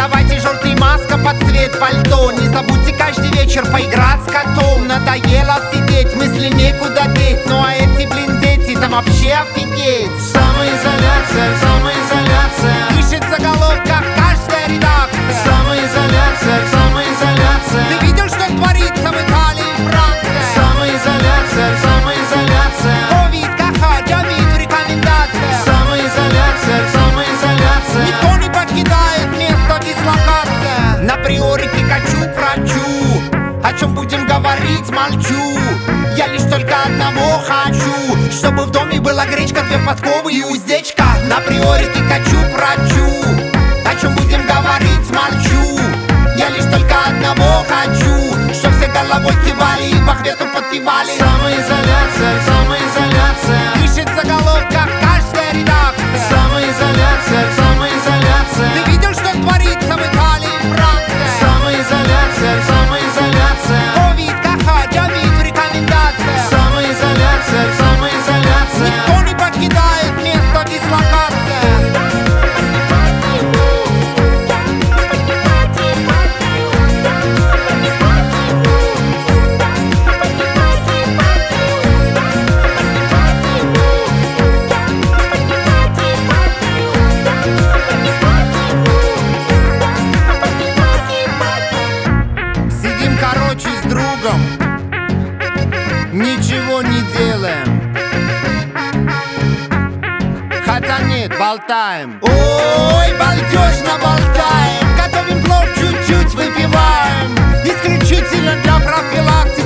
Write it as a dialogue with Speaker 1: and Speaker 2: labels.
Speaker 1: давайте желтый маска под цвет пальто. Не забудьте каждый вечер поиграть с котом. Надоело сидеть, мысли некуда деть. Ну а эти, блин, дети, там вообще офигеть.
Speaker 2: Самоизоляция, самоизоляция.
Speaker 1: Пишет в заголовках каждая редакция.
Speaker 2: Самоизоляция, самоизоляция.
Speaker 1: Ты видел, что творится в Италии и Франции?
Speaker 2: Самоизоляция, самоизоляция.
Speaker 1: Ковид, каха, джавид, рекомендация.
Speaker 2: Самоизоляция, самоизоляция.
Speaker 1: Никто не покидает место дислокации. На приорике качу к врачу. О чем будем говорить, молчу. Я лишь только одного хочу, чтобы в доме была гречка, две подковы и уздечка. На приорике качу к врачу. О чем будем говорить, молчу. Я лишь только одного хочу, чтоб все головой кивали и по хвету подпевали.
Speaker 2: Самоизоляция, самоизоляция.
Speaker 1: Пишет в заголовках каждая редакция.
Speaker 2: Самоизоляция, самоизоляция.
Speaker 1: Ты видел, что творится в Италии и Франции?
Speaker 2: Самоизоляция, самоизоляция.
Speaker 1: Ковид, каха, джавид, рекомендация.
Speaker 2: Самоизоляция, самоизоляция.
Speaker 1: Никто не покидает место дислокации. Сидим, короче, с другом, ничего не делаем. Хотя нет, болтаем. Ой, балдежно болтаем. Готовим плов, чуть-чуть выпиваем. Исключительно для профилактики.